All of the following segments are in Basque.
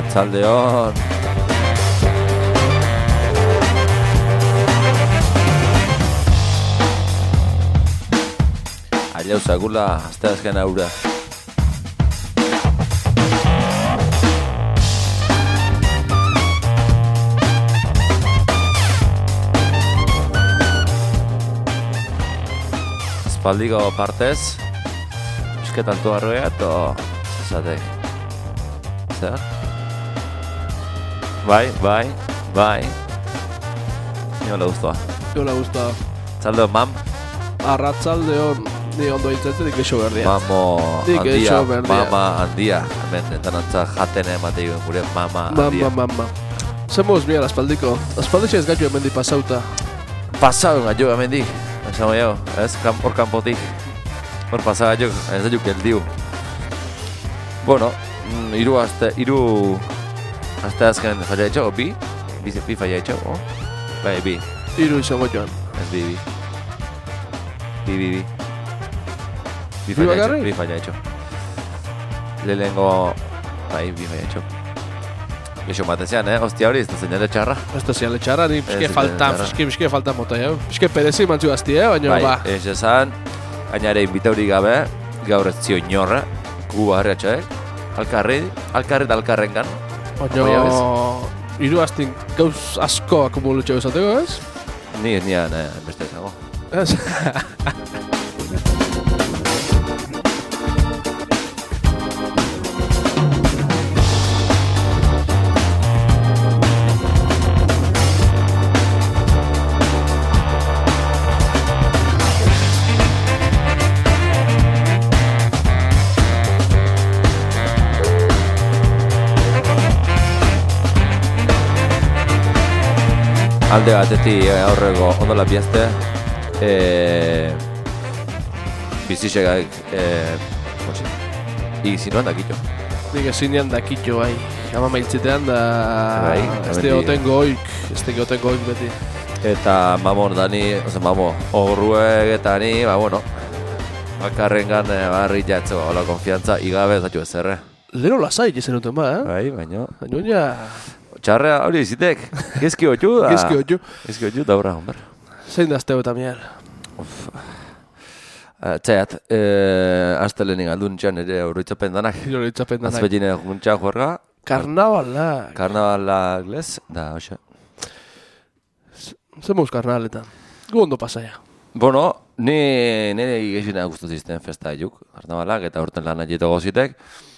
Arratsaldeon. Aiau zagula, asteazken aurra. Espaldiko partez, isketan tuarroea eta esatek. Zer? Bai. Niola guztua. Txaldeon, mam? Arratsaldeon, ni ondo hitzetik eixo berdia. Mama handia. Hemen entanantza jaten emate gure mama handia. Mama. Zemuz mira, aspaldiko. Aspaldixea ez gaitu hemendik pasauta. Pasau gaitu hemendik. Esamo jau, ez? Hor kanpotik. Hor pasa gaitu, ez daitu geldiu. Bueno, hiru aste azken falla etxo, bi falla etxo, bai, bi. Hiru izango joan. Ez bi. Bi falla etxo. Lehengo, bai, bi falla etxo. Gexo batezean, hostia hori, ez da zeinale txarra. Ez da zeinale txarra, ni pixke falta mota, jau. Pixke perezi mantzu gazti, baina ba. Bai, ez esan, gainare inbitaurik gabe, gaur ez zio inorra, gu harriatxoek, alkarri eta alkarrengan. Baina, hiru astin gauz asko akumulutxo esateko, ez? Ni ez nian, beste ezago. Ez? Alde batetik aurrego ondola bihazte bizisegak izinuan dakitxo. Nik ezinean dakitxo, bai. Ama mailtzitean da ez tegoten goik beti. Eta mamon dani, horruek eta ni, bakarrengan barri jatzo, hola konfiantza, igabe zatu ezerre. Lero lasai jezen duten ba, Bai, baino. Baina Txarrea hori zitek, gezki hotxu da. Gezki hotxu da horra, homber. Zein da azteo eta miel? Txaiat, astelenik aldun txan ere horretzapen danak. Azpetxine juntxa juerga. Karnabalak. Karnabalak lez, da, hoxe. Zemuz karnabaletan. Gu ondo pasaia. Bueno, nire gexina guztuzizten festa juk. Karnabalak eta horten lan agieto gozitek.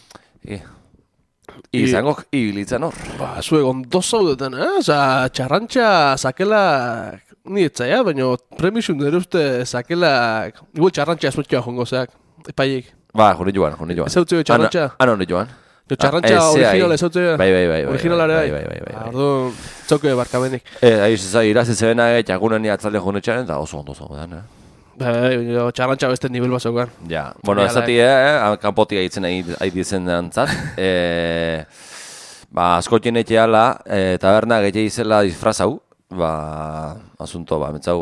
Izangok ibilitzen hor. Ba, zuek ondo zaudetan, Osa, txarrantxa sakelak ni etzaia, baina premisun dere uste sakelak igual txarrantxa esmutxoa jongo zeak, epaiek. Ba, joni joan. Ez hautzeo txarrantxa? Honi joan. Txarrantxa originala ez hautzeo? Bai. Originalare bai. Orduan, txauke barkamenik. Irazitzena txakunen atzalde jonetxaren, eta oso ondo zaudetan, Bai, txarrantxa beste nivel basokan. Ja, bueno, ez zati, kanpotik aitzen aiditzen dantzat. Askotien etxeala, taberna gehiago izela disfrazau. Asunto, metzau,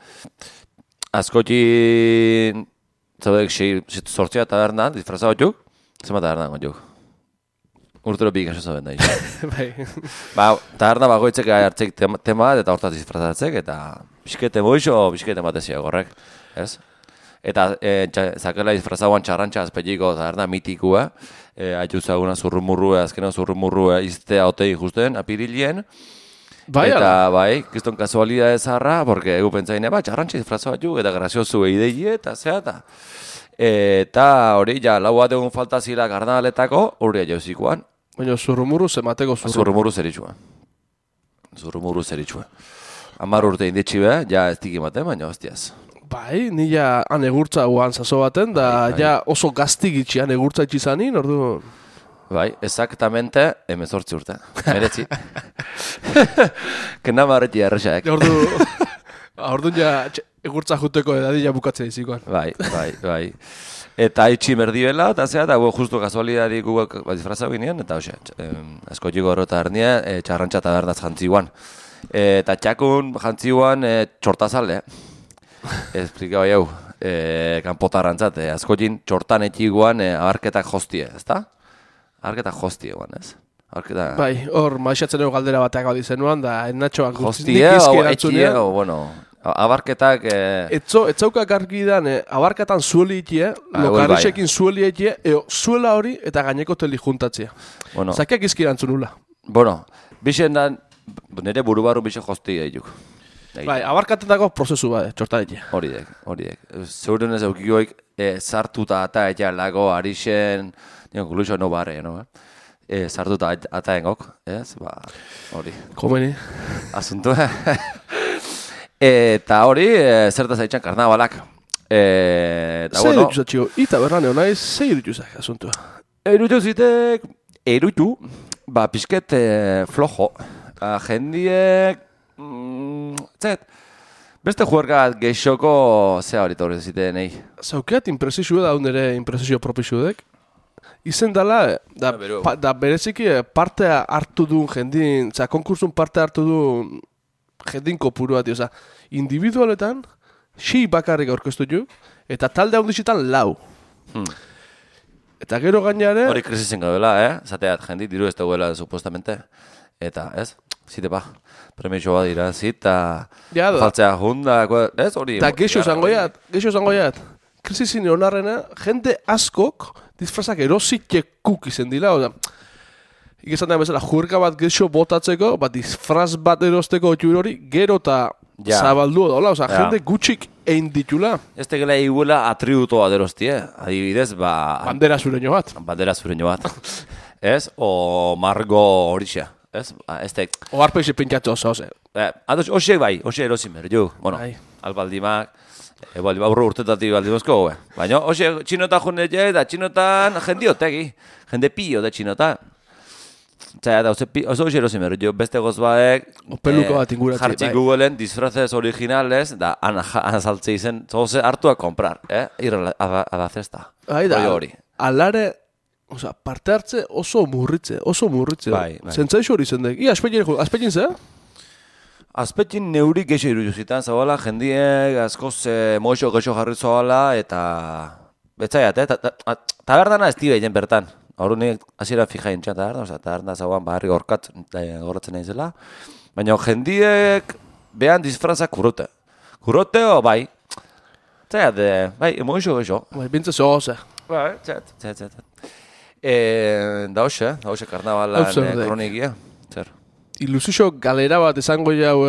askotien, zaudek, sortzia taberna, disfrazau juk, zema taberna juk. Urtero bik aso zaben da izan. Bai. Taberna bagoitzek hartzek tema eta hortaz disfrazatzek, eta biskete moixo, biskete matezia gorrek, ez? Eta zakela disfrazauan txarrantxa azpetiko taberna mitikua, haitu zaguna zurrumurrua, azkena zurrumurrua iztea otei justen, apirilien. Bai, eta bai, kiston kasualidade zarra, porque egu pentsaine, txarrantxa disfrazau juk, eta graziozu eidei eta zea, eta hori, lau bat egun falta zila karnabaletako, hori jauzikoan. Baina zurrumurru zemateko zurrumurru zeritxua. 10 urte inditxi be, ja ez tiki ematen, baina hostiaz. Bai, ni ja anegurtza guan zazo baten, da ja oso gaztik itxi anegurtza itxizanin, ordu... Bai, exactamente, 18 urte. Meretzi. Kena marreti errexaek. Ordu ja egurtza juteko edadila bukatzen izikoan. Bai. Eta itxi merdibela, eta zera, eta justu kasualidadi gugak disfrazau ginean, eta hoxe, askotiko horreta hernia, txarrantxa tabernaz jantziguan. Eta txakun jantziguan txortazalde. Esplikau jau, kanpotarrantzat, askotin txortan etxiguan abarketak jostie, ezta? Abarketak jostie guan, ez? Aurketa... Bai, hor, maixatzen ego galdera bateak hau dizenuan, da, Natxoak Hostia, etxia, bueno... Abarketak... Etzaukak argi dan, abarkatan zueli itie, lokarrixekin zueli itie, zuela hori eta gaineko teli juntatzea. Bueno, Zakeak izkirantzun nula. Bueno, bixen da, nire buru barru bixen jostia eguk. Bai, abarkatetako prozesu bat, txortaretia. Horiek. Zeuren ez eukikoik sartuta ata eta lago arixen, inkluso no barre, no? Sartuta ata engok, ez? Ba, hori. Komeni. Asunto. Eta hori, zertaz haitxan karnabalak. Zer irutxuzak, txiko? Ita berrane honaiz, zer irutxuzak, asuntua? Erutu, ba, pixket flojo. Jendiek, beste juergat geixoko zea hori torri ziten, nahi. Zaukeat impresizio da, nire impresizio propizudek. Izen dela, da bereziki parte hartu duen jendin, konkursun parte hartu duen jendin kopuru bat, individualetan, bakarrik aurkeztu ju, eta talde handizitan 4. Eta gero gainare... Hori krisizen gaudela, zateat, jendi, diru ez dagoela, supostamente. Eta, ez? Zite pa, premio bat dira, zita, faltzea junda, ez? Hori... Eta geixo zangoiat, krisizin honarrena, jende askok disfrazak erositekuk izen dila, ikizan da bezala, juerka bat geixo botatzeko, disfraz bat erosteko otxur hori, gero eta zabaldu dola, jende gutxik egin ditula. Ez tegela iguela atributoa derostie, adibidez, bandera zureño bat. Ez? O margo horixa, ez? O arpeixe pintatzo oso, oze. Hoxe bai, hoxe erosin behar, jo. Bueno, albaldimak, aurro urtetatik baldimozko, baina hoxe txinota junetxe eta txinotan jendiotegi, jende pio da txinota. Zaya da, oso hoxe erosin behar, jo, beste gozbaek peluko bat inguratzen. Jartxik Googleen disfrazes originales, da, anazaltze izen, zoze hartu a comprar, irra a la cesta. Hori. Alare, parte hartze oso murritze. Bai. Zentzaixo hori zendek. Azpetin ze? Azpetin neuri geixo irujuzitan, zabala, jendiek, askoz moixo geixo jarri zoala, eta... Betzaiat, taberdana ez tibe egin bertan. Horunik, hasiera fija intxan taberna zauan barri gorratzen nahi zela. Baina jendiek behan disfrazak kurote. Kuroteo, bai. Zaiat, bai, moixo geixo. Bai, bintze zoze. Bai, zaiat. Da hoxe karnabalan kronikia. Zer? Ilusio galera bat esango jau...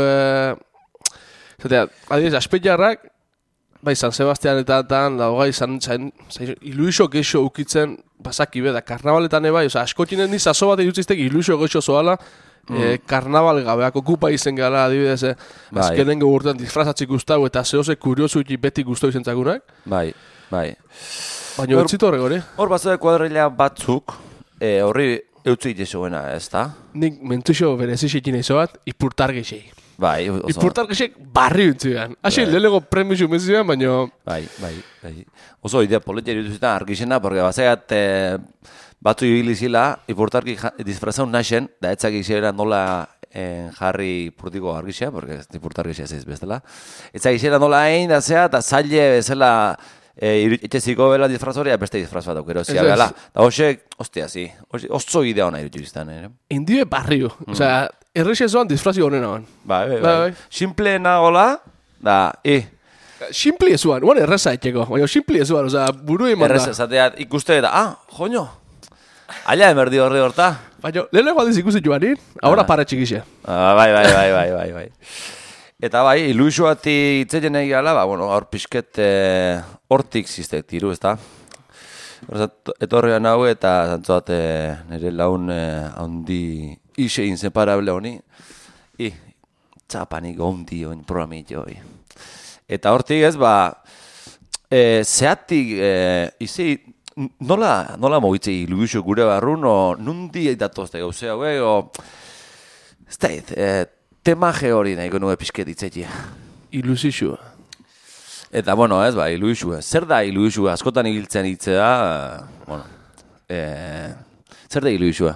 Adibidez, Aspeiarrak, bai, San Sebastian eta gai, ilusio geixo ukitzen basaki beda, karnabaletan ebai, askotinen niz aso bat egutziztek ilusio geixo zoala, karnabal gabeako kupa izen gala, adibidez, azkenengo urtean disfrazatzik guztau eta zehose kuriosu beti guztau izen zagunak. Bai. Baina utzitu horrek hori? Hor batzue kuadrilla batzuk, horri eutzu itezuena, ez da? Nik mentuxo berezixekin eizo bat, ipurtar geixei. Bai, oso. Ipurtar geixek barri utzidan. Asi, lelego premixu mezidan, baina... Bai. Oso idea politia irutuzitan argixena, porque bazaiat batzu ibilizila, ipurtarki disfrazaun naxen, da etzak izera nola jarri purtiko argixea, porque ipurtar geixea zeiz bestela. Etzak izera nola egin da zea, eta zaila bezala etxeziko bela disfrazoria, beste disfraz bat aukero zia bela. Da hoxe, ostia, zi, oso idea hona irutuziztan, Indie barrio, osea, errexezoan disfrazio honena ban. Bai. Simple nagola, da, Simpli ezuan, erreza etxeko, baina simpli ezuan, osea, buru eman da. Erreza, zateat, ikuste eta, joño, ala emerdi horri horta. Baina, leheneko aldiz ikusi joanin, ahora para txikixe. Bai. Eta bai, ilusioati itzeien egiala, hor pixket hortik ziztek tiru, ez da? Etorrean hau eta zantzuat nire laun handi ise inseparable honi. Txapanik ondi honi programit joi. Eta hortik ez, zehatik, izi, nola mogitze ilusio gure barrun, nundi datozte gauzea, ez da, temaje hori nahiko nube pixket itzetia. Ilusizua. Eta, ez, ilusua. Zer da ilusua? Askotan igiltzen hitzea, zer da ilusua?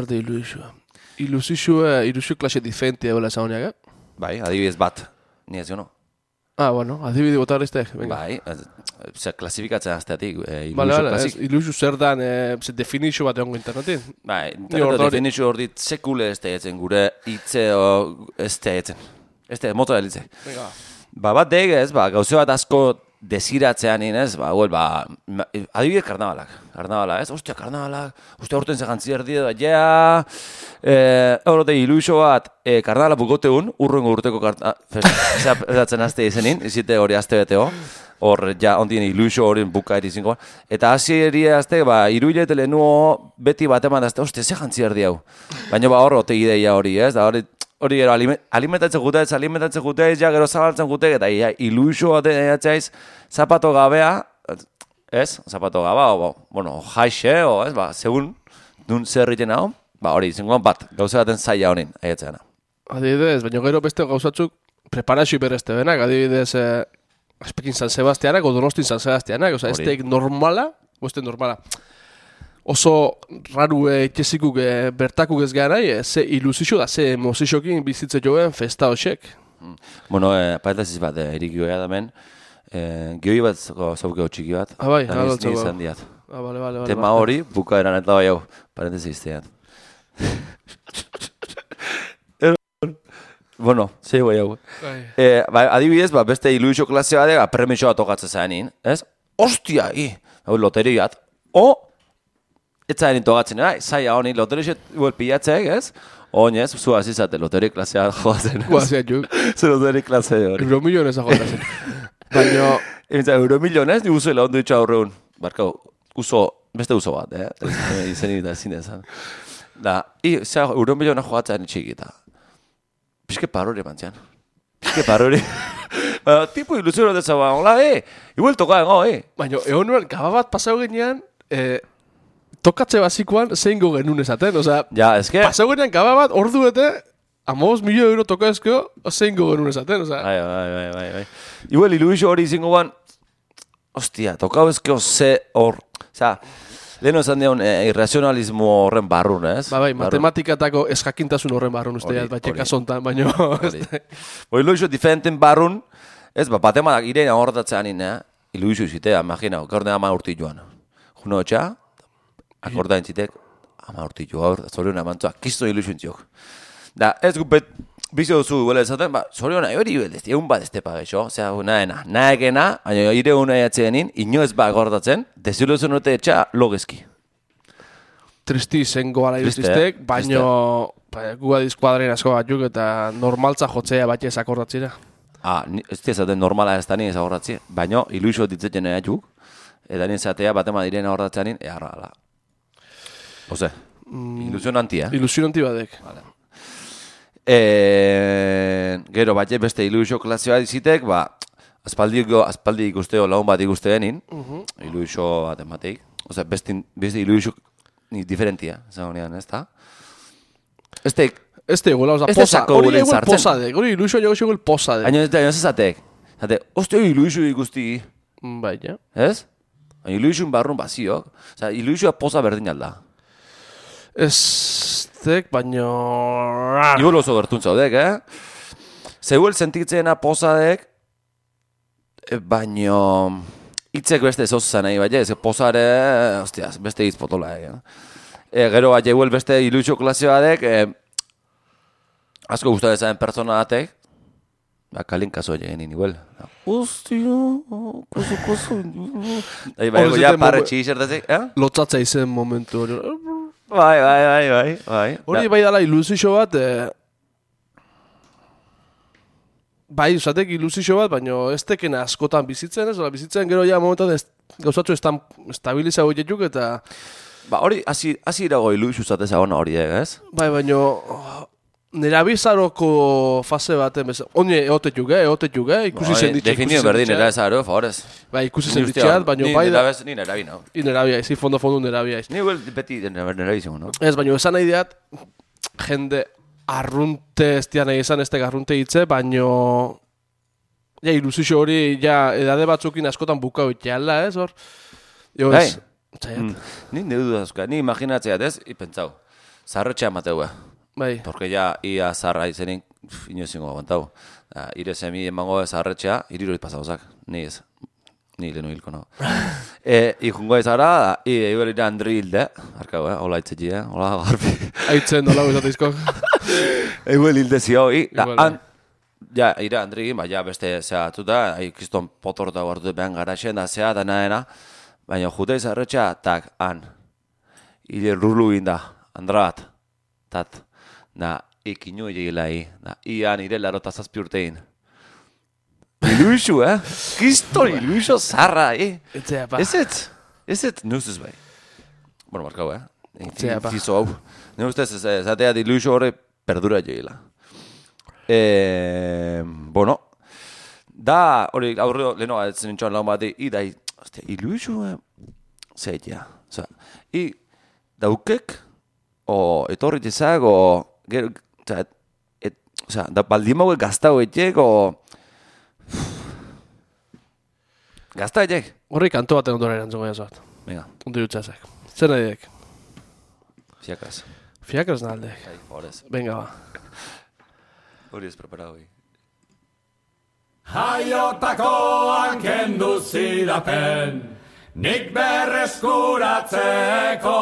Ilusio klase diferentia bela zauniaga. Bai, adibidez bat, ni ez jono. Adibide botarriztek. Bai, klasifikatzen azteatik, ilusio zer dan, definizio bat egongo internetin. Ba, internetu definizio hor dit sekule ez tegetzen, gure hitze ez tegetzen. Ez tegetzen, moto da litze. Ba, bat deg ez, gauze bat asko desiratzean inez, adibidez karnabalak, ez? Ostia, karnabalak, ostia, horten zegantzi erdi edo, horote iluso bat, karnabalak bukoteun, urrengo urteko fezatzen azte izenin, izite hori azte beteo, hor, ondien iluso horien buka erizinko, eta hasi erie azte, iruilete lehenuo beti bat eman azte, ostia, zegantzi erdi hau. Baina hor, ideia hori, ez? Da hori gero, alimentatzen guteiz, ja gero zabaltzen guteiz, eta iluso bat eatzaiz, zapato gabea, ez? Zapato gaba, jaixe, ez? Segun, dun zerriten hau, hori, zengoan bat, gauza baten zaila honin, aiatzeana. Adibidez, baina gero beste gauzatzuk preparazio berezte benak, adibidez, Aspekin San Sebastianak, o Donostin San Sebastianak, oza, ez teik normala, oso raru etxezikuk bertakuk ez gara, ze ilusio da, ze emoziokin bizitze joen festa hoxek. Bueno, paetaziz bat, erik joea da men, gehi bat zaukeo txiki bat, eta niz izan diat. Vale. Tema hori, buka eran eta bai hau, parenteziz iztean. Bueno, zei bai hau. Adibidez, beste ilusio klase bat, premiso bat tokatzen zainin, ez? Ostia, loteriat, etzain togatzen, zaila honi, loteriset pilatzeak, ez? Oinez, zu azizate, loteri klasea joatzen. Guaziat juk. Zu loteri klasea hori. Euromillonez joatzen. Baina... Euromillonez, ni uzuela ondo itxo aurreun. Barkau, beste uso bat, izenik da zinezan. Da, euromillona joatzen txikita. Pizke parori mantzian. Tipo ilusiono de zaba, hola, igual toka, Baina, egon nuen, gaba bat pasau genean, tokatze basikoan zeingo genuen esaten, oza, pasau genean gaba bat, ordu bete, 15 milio euro toka ezkeo, zeingo genuen esaten, oza. Bai. Igual, ilusio hori izango ban, ostia, tokau ezkeo ze hor, oza, leheno esan dion irrazionalismo horren barrun, ez? Bai, matematikatako eskakintasun horren barrun, uste, batxeka zontan, baino... Ilusio diferenten barrun, ez, batemadak ireina horretatzean ina, ilusio zitea, imagina, gaur den 10 urti joan. Juno etxa, akordain zitek, 10 urti joan, zorion amantzoa, kisto ilusio intziok. Da, ez gupet, bizio duzu duela ezaten, zorion hori beldez, egun bat estepa geixo, zera, naekena, baina ire hona eatzeenin, ino ez gortatzen, desiluzion note etxa logezki. Tristi zengo ala iruziztek, baina guga dizkuadrein asko batzuk eta normaltza jotzea bat ez akordatzera. Ez ezaten normala ez da nien ez akordatzi, baina ilusio ditzetzen eatzuk, eta nien zatea bat ema diren akordatzeanin, eharra ala. Ose, ilusion antia. Ilusion anti badek. Vale. Gero bat beste ilusio klasioa dizitek, aspaldi ikusteo lagun bat ikusteenin, ilusio bat emateik. Osa, beste ilusio diferentia, zagonean, ez da? Ez teik. Ez teik, hori eguel posadek, hori ilusio eguel posadek. Aino ez ezatek, osteo ilusio ikusti. Baina. Ez? Ilusioen barrun baziok, ilusioa posa berdin alda. Ez teik, baina... Igual oso gertun zaudek, Zeguel sentitzena posadek, baina... Itzek beste zozu nahi, baina, ez posare, hostias, beste hitz potola, Gero bat igual beste ilusio klasio batek, asko gustatu ezaten pertsona batek, kalin kaso egin igual. Hostia, koso. Baina, ja, parre txizertazik, Lotzatza izen momentu hori. Bai. Hori bai dala ilusio bat, bai, usatek ilusio bat, baina ez teken askotan bizitzen, ez? Bizitzen gero ja momentan gauzatzu estabiliza hoietuk eta... Hori, hasi irago ilusio zateza hona hori, ez? Bai, baina... Nera bizaroko fase baten bezala. Hone eotetuk, ikusi zen ditxe. Definio berdin, nera bizaro, favorez. Bai, ikusi zen ditxeat, baina bai da... Ni nera bina. Ni nera bia, izi fondo nera bia. Ni beti nera bizimo, no? Ez, baina esan nahi diat, jende arrunte ez dian nahi izan, ez tega arrunte hitze, baina... Ja, ilusio hori, ja, edade batzukin askotan bukau itxeala, ez, hor? Jo, ez, txaiat. Ni neudu dazka, ni imaginatzeat ez, ipentzau. Zarretxea mateua. Bai. Porque ya ia zarra izenin, inozingo aguantau. Ire semi emango zarretxea, iriroit pasauzak, ni ez. Ni lehenu hilko, no. Ijungo izara, ibelira Andri hilde. Arkau, hola itzetzi, hola garbi. Aitzen dola izatizko. Eguel hilde zio, ja, ira Andri, ja beste zehatuta, ikiston potorta guartu behan garaxen da zea, dana, baina jute izarretxa, tak, hile rulu inda, Andrat, tat, ikinu egilai, ian ire larota zazpi urtein. Iluixu, Kiston iluixo zarra, Etzea, pa. Ez, nuzuz bai. Bueno, markau, Etzea, pa. Infizo hau. Ne ustez, zatea di iluixo horre perdura egila. Bueno, da, hori, aurreo, leheno, etzen nintxoan laun bat, idai, iluixu, zeitea. Osa, daukek, etorri txezak, gero, da baldimau gaztau etxek, gazta etxek. Horri kanto baten ondora erantzungo jasoat. Venga. Ondo jutxasek. Zer nahi dek? Fiakaz. Fiakaz nahaldek. Horez. Venga, ba. Hori ez preparado. Jaiotakoan kendu zidaten, nik berreskuratzeko,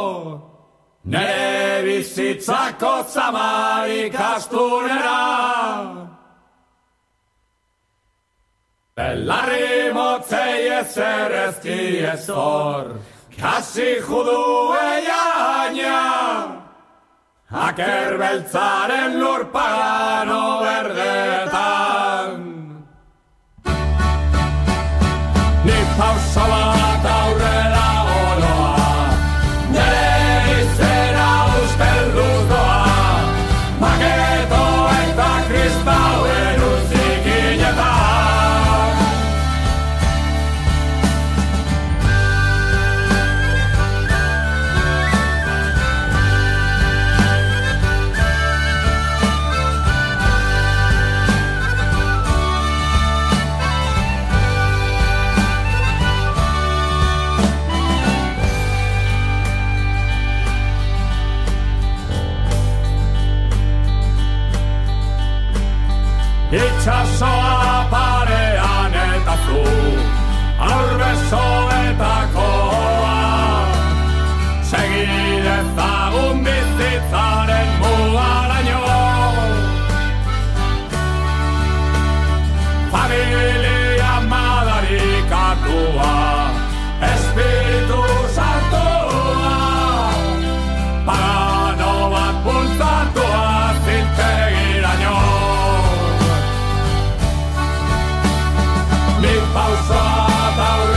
nere bizitzako zamarik astunera. Belarri motzei ezer ezki ez hor, kasi judu eiaina, aker beltzaren lurpagano berdetan. Ni pausa bat aurrera oloa, nere izena ustelduz doa, maketo eta kristauen uzikinetan. Itxasoa parean eta zu, aurbesoetakoa, segidezagun bizitzaren mugaraino. Familia madarikatua, espiritu santua, pagano bat bultzatua ziltegiraino. Pausa,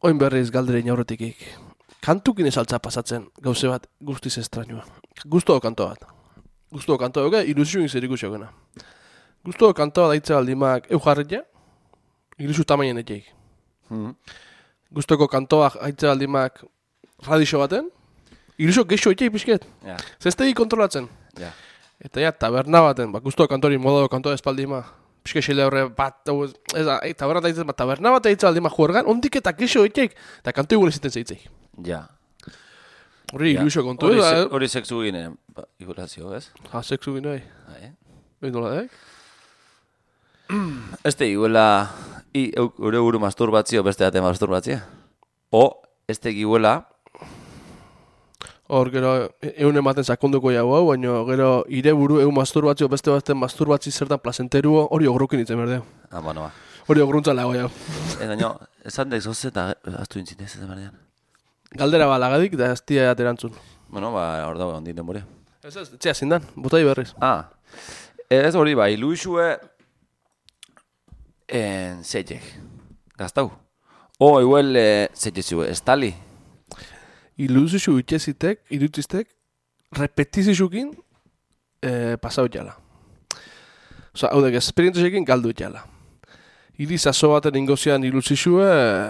oin berriz galderein aurretikik. Kantukin esaltza pasatzen, gauze bat guztiz estrañua. Guztoko kanto bat. Guztoko kanto bat, ilusioin zer ikusiokena. Guztoko kanto bat daitze baldimak eujarretja, ilusio tamainen etxeik. Guztoko kanto bat daitze baldimak radixo baten, ilusio geixo etxeik pixket. Ja. Zestegi kontrolatzen. Ja. Eta ja, taberna baten, guztoko kantori modo kanto espaldima, pixke xile horre bat, taberna daitze, taberna bat daitze baldima juergan, ondik eta geixo etxeik, eta kanto igual eziten zeitzeik. Ja. Hori ilusio kontu, hori sexu ginen, igualazio, ez? Ha, sexu ginen, bai. Nola, Este iguela, ure buru masturbatzio beste date masturbatzia. O, este iguela, hor, gero, egun ematen sakonduko jau hau, baina gero, ire buru egun masturbatzio beste baten masturbatzi zertan placenteruo, hori ogrukin itzen berdeo. Ba. Hori ogruntza lago jau. Baina, esan dek zoze eta aztu intzitez ez berdean. Galdera balagadik, da ez tia aterantzun. Bueno, hor dago ondin denbore. Ez, txea zindan, botai berriz. Ez hori ba, iluixue zeitek, gaztau. Igual zeitezu, estali. Ilusizu itxezitek, irutiztek, repetizizukin pasau jala. Osa, hau dek, esperientzesekin galdu jala. Iri zazo baten ingozian ilusizue,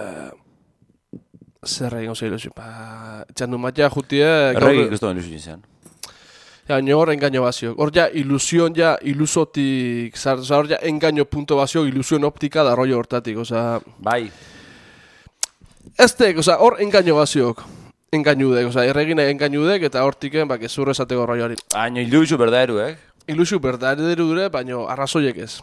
zerra ingo zei ilusio. Txandu matia jutie... Erregi ikustu ilusio izan. Ja, hor engaño bazio. Hor ja ilusion ja ilusotik, hor ja engaño punto bazio, ilusion optika da rollo hortatik, oza... Bai. Eztek, oza, hor engaño baziok. Engañudek, oza, erregina engañudek eta hortiken, gezurre esateko rolloari. Baina ilusio berdaeru, Ilusio berdaeru dure, baina arrazoiek ez.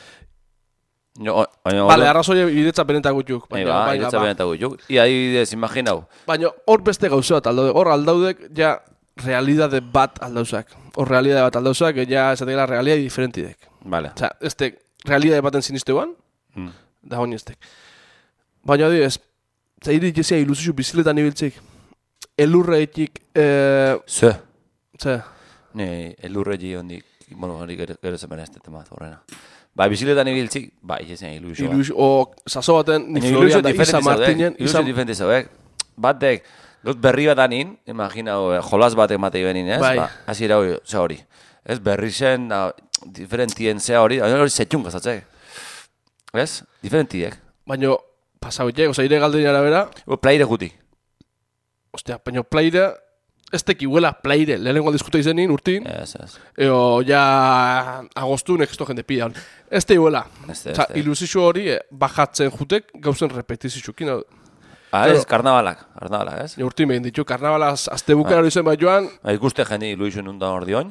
Vale, arrazoie iretza benetak gutxuk. Iretza benetak gutxuk. Ia adibidez, imaginau. Baina hor beste gauze bat aldaudek. Hor aldaudek, ja, realidade bat aldauzak. Hor realidade bat aldauzak, ja, esatekela realidade diferentidek. Vale. Osa, realidade baten sinisteuan, da honi estek. Baina adibidez, zairi jesea ilusio biziletan ibiltzik. Elurreitik... Ze? Ne, elurrei hondik, bueno, hori gero zemen ez tema horrena. Ba, biziletan ibiltzik, jesea ilusio. O, zazo baten, ni Florian da Isa Martinen... Ilusio diferente zaudek. Batek, berri bat anin, imaginau, jolas batek matei benin, ez? Bai. Hasi ira hori. Ez, berri zen, diferentien zea hori, hori zetxun gazatzek. Ez? Diferentiek. Baina, pasauitek, oza, ire galdein arabera... Plaire guti. Ostia, baina plaire... Ez tekibuela plaire, lehenengo diskuta izenin, urtin. Ez. Eo, ja, agostu neksto jende pila. Ez tekibuela. Ilusizio hori, bajatzen jutek, gauzen repetizizukin. Ez, karnabalak, ez? Urtin behin ditu, karnabalaz, azte bukera hori zen bat joan. Ikuste jende ilusio nundan hor dioin?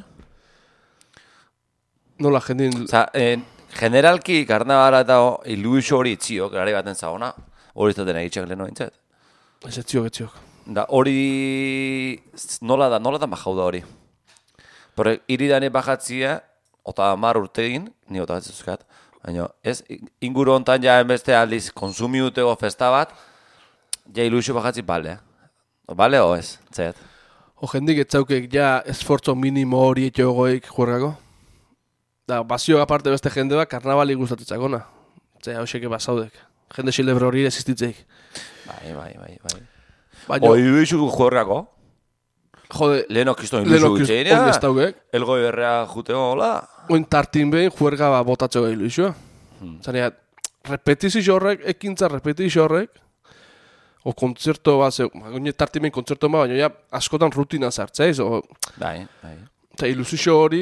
Nola jendin... Generalki karnabala eta ilusio hori itziok, gari baten zagona, hori izaten egitxek leheno bintzat. Ez etziok. Da hori nola da bajau da hori. Pero iridane bajatzia, ota 10 urtegin, ni ota batzuzkat, baina ez, inguru hontan ja enbeste aldiz konsumiuteko festa bat, ja ilusio bajatzi bale. Bale o ez, zait? O jendik etzaukek ja esfortzo minimo hori etxogoik juergako? Da, bazioak aparte beste jende bat, karnabali gustatetzakona. Zea, hoxeke basaudek. Jende xilebro hori existitzeik. Bai. Ilusiu juergako? Jode, leheno kiston ilusiu gutxeinia. Elgoi berrea juteo, hola? Oin tartin behin juerga botatzeko ilusioa. Zanea, repetizio horrek, ekintza repetizio horrek, o kontzerto bat, oin tartin behin kontzerto bat, baina ja, askotan rutina zartzeiz, Bai. Eta ilusio hori,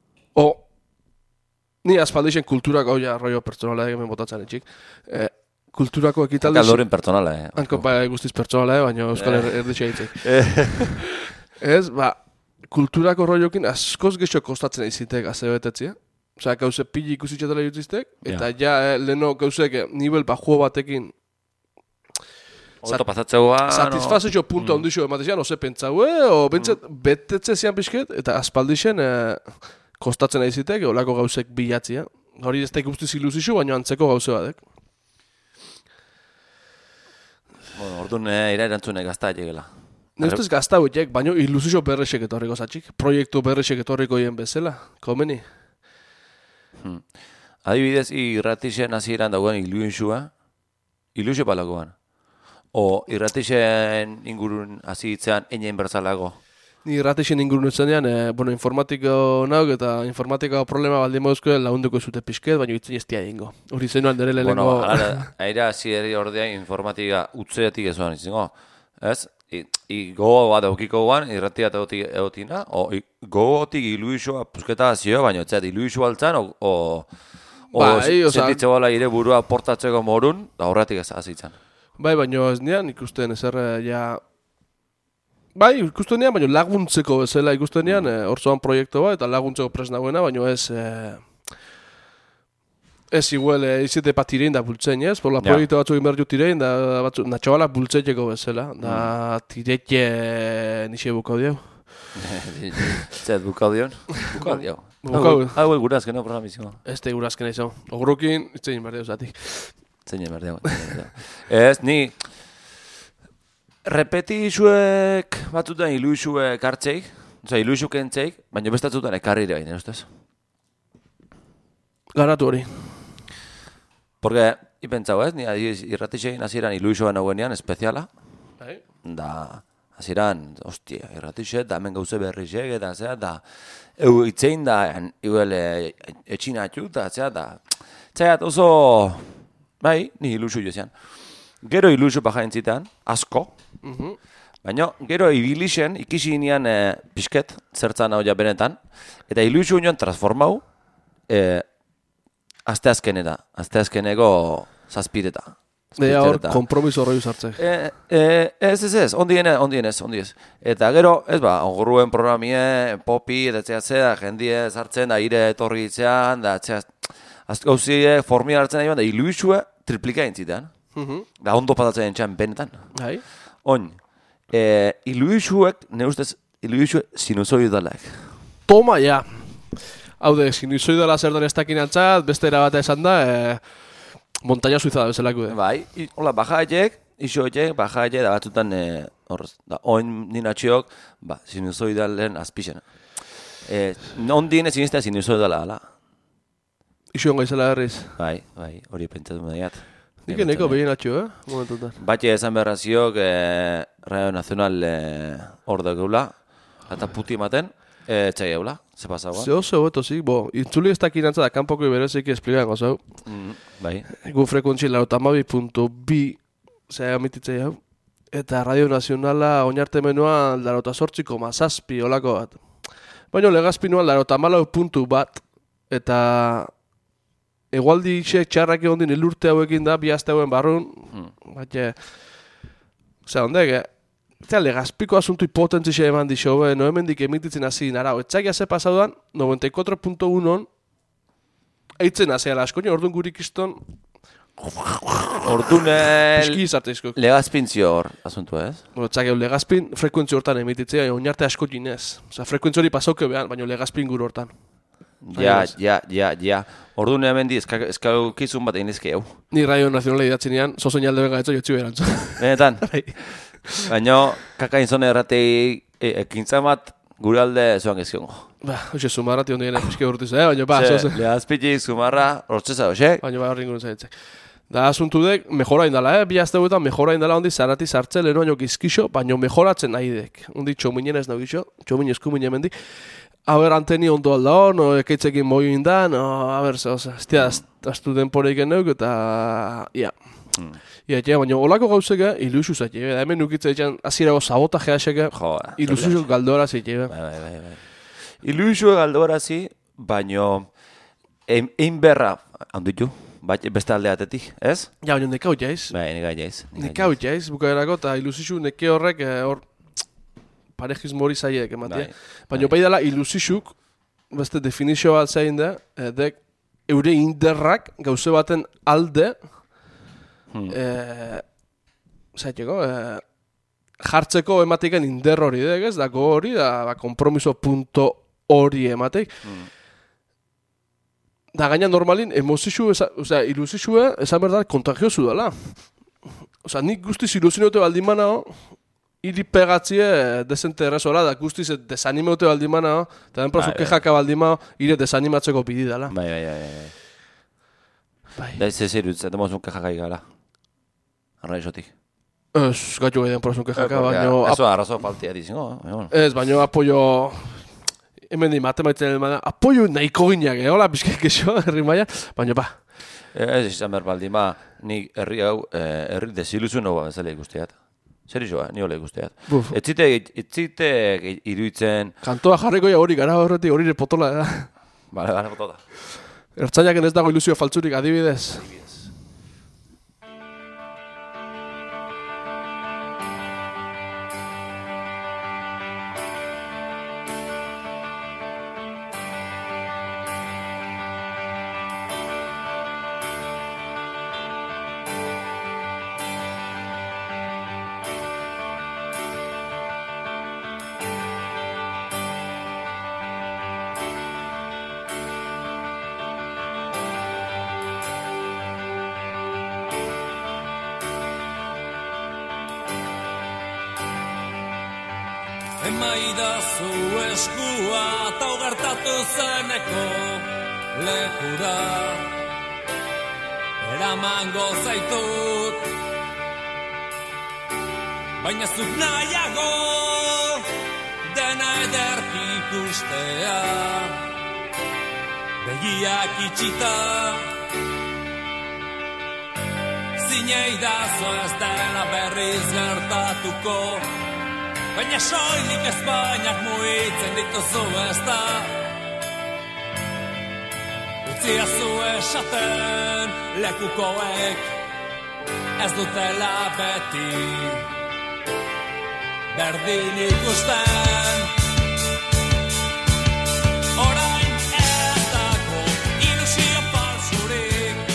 ni aspaldixen kulturako, rollo pertsonala egin botatzen etxik, kulturako ekitaldi... Kaldorin pertsonala, Hanko guztiz pertsonala, baina euskal erditxe egitzik. Ez, kulturako rollokin askoz gexo kostatzen izitek azebetetzia. Osea, gauze pili ikusitxetela jutziztek, eta ja, leheno gauzek nivel bajuo batekin... Oto pasatzeua... Satisfazio punto ondixo ematezian, ose pentsaue, o betetze zian pixket, eta aspaldixen kostatzen izitek, olako gauzek bilatzia. Hori ez da guztiz ilusizio, baina antzeko gauze batek. Orduan ira erantzunek gazta egela. Neustez gazta horiek, baina ilusizio berrexek etorriko zatxik. Proiektu berrexek etorriko hien bezala. Komeni? Adibidez, irratixen hasieran dagoen ilusio palakoan. O irratixen ingurun hasi hitzean enein berzalago? Ni irratixen ingurun etzenean, informatiko nauk eta informatiko problema baldin moduzko lagunduko zute pixket, baina itzen estia egingo. Hori zenuan dere lehenengo... Bueno, aira hasi ordean informatika utzeatik ezoan izango, ez? Gogo bat eukiko guan, irratia egotina, o gogotik iluizua pusketa zio, baina etxeat iluizua altzan, sentitze bala ire burua portatzeko morun, da horretik ez azitzen. Bai, baina ez nian ikusten ezer, Bai, ikusten nian, baina laguntzeko bezala ikusten nian, orzoan proiektu bat, eta laguntzeko presnagoena, baina ez... Ez igual, izete bat irein da bultzen, ez? Por la proiektu batzuk inberdiut irein, da batzuk, natxabalak bultzeteko bezala, da tiretje nixe bukau diau. Zet bukau dion? Bukau diau. Hau gurazken, no, programizio. Ez te gurazken izan. Ogrukin, itzein inberdiu zatik. Zein inberdiu. Ez, ni... Repetizuek batzutan iluizuek hartzeik, iluizuk entzeik, baina bestatzutan ekarri ere baina, ustez? Garatu hori. Porque, ipentzau ez, ni irratixein hasieran iluizua nagoenean, espeziala. Da, hasieran, hostia, irratixet, da hemen gauze berrizek, eta zera, da, itzein da, etxinatxu, eta zera, da, zera, oso, bai, ni iluizu jozian. Gero iluizu paja entzitan, asko, baina gero ibilixen, ikisi inean pixket, zertzan hau ja benetan, eta iluizu inoan transformau, Asteazkeneko zazpireta. Hor, kompromiso horrei uzartzek. Ez, ondienez. Eta gero, ez ba, ongurruen programie, popi, eta zea, jendie zartzen, da ire etorri itzean, da gauzie formia hartzen nahi, da iluizue triplika entzitean. Da ondo patatzen entxean benetan. Iluizuek, ne ustez, iluizue sinusoidalak. Toma, ja. Haude, sinusoidala zer den estakin antzat, beste erabata esan da, montaña suiza da bezalako. Bai, hola, baja haiek, da batzutan, oin ninatxiok, sinusoidalen azpixena. Ondien ez sinistea sinusoidala, ala. Iso honga izela herriz. Bai, hori pentsatu medaiat. Nik eneko behien atxo, momentutan. Batxe esan berraziok, Radio Nacional hor dagoela, eta puti ematen, txai eula, ze pasagoa. Ze hobeto zik, intzuli ez dakin antza da kanpoko iberezik esplikan gozau. Bai. Gu frekuentzi 98.2 zea emititzei hau. Eta Radio Nacionala oinarte menua 98.7 olako bat. Baina legazpinua 98.1 eta egualdi isek txarrak egon din elurte hauekin da, bi aste hauen barrun. Baina, ondek, legazpiko asuntu hipotentzixe eman dixo, no hemendik emititzen hasi nara. Etxakia ze pasaudan, 94.1 eitzen haseala asko, orduan gurik iston... Orduan Piski izarteizko. Legazpintzio hor asuntu ez? Etxakia legazpin frekuentzio hortan emititzea, oinarte asko ginez. Frekuentzio hori pasauke behan, baina legazpin guru hortan. Ja. Orduan hemen di, eskaukizun bat egin izkeu. Ni Radio Nacional idatzen ean, zozoin alde benga etxo jotzi berantzu. Benetan? Baina, kakain zone erratei ekintzamat gure alde zoan gezkiongo. Hoxe, sumarrati ondien efiske urtizu, baina zoze. Lehazpiti, sumarra, hortzeza, hoxe? Baina horrin gure zaitzek. Da, asuntu dek, mejora indala, bi azteuetan mejora indala ondi zarati zartze lehenu baino gizkixo, baina mejoratzen nahi dek. Ondi txominen ez nahi gixo, txomin eskumin hemendik. Aber, anteni ondo alda hor, no, ekeitzekin moio indan, aber, zehaztia, aztu denporeiken neuk, eta, ia. Baina, olako gauzeka, ilusu zaite, hemen nukitza etxan, azirago sabotajea xeke, ilusu galdora zaite. Bai. Ilusu galdora zi, baina, egin berra, handitu, beste aldeatetik, ez? Ja, baina nekau jaiz. Bai, nekau jaiz, bukaerako, eta ilusizu neke horrek, hor, parejismo hori zaiek ematea. Baina bai dela ilusizuk, beste definizio bat zain da, dek eure inderrak gauze baten alde, zaiteko, jartzeko ematekan inder hori dek ez, dako hori, da kompromiso punto hori emateik. Da gaina normalin, emozizu, ilusizue, esan berdar, kontagiozu dela. Nik guztiz ilusiote baldin manao, hiri pegatzie desente errezola, da guztiz desanimeute baldin manao, eta den prozu kejaka baldin manao, hire desanimatzeko bidi dela. Bai. Da ez ez irudz, eta mozun kejaka igala. Arra isotik. Ez, gaitu gaidean prosun kejaka, baino... Eso arrazo faltia dizingo, Ez, baino apoio... Hemen di matemaitzen elmana, apoio nahiko gineak, hola, bizkak eso, herri maia, baino ba. Ez izan behar baldin, ba, nik herri hau, herri desiluzu noa bezala ikusteat. Zer isoa, ni hola ikusteat. Etzite iruditzen... Kantoa jarriko ja hori gara horretik, hori potola da. Bale, potola. Ertzainak ez dago ilusio faltzurik, adibidez. Emaidazu eskua tau gertatu zeneko lekura eramango zaitut baina zuk nahiago dena ederki ikustea begiak itxita zineidazu ez dena berriz gertatuko baina soilik Espainak muitzen dituzu ez da Utziazu esaten lekukoek ez dutela beti berdin ikusten Orain ez dago ilusio falsurik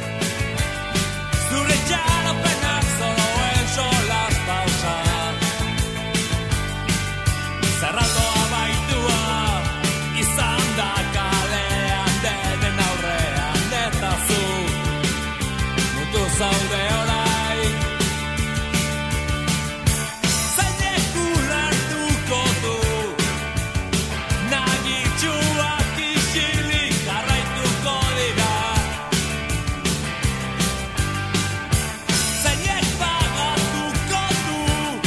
Zure jarapenak zoroen solas pausa Zerraldoa baitua izan da kalean denen aurrean eta zu mutu zaude orain Zainek ulertuko du nagitxuak isilik jarraituko dira Zainek pagatuko du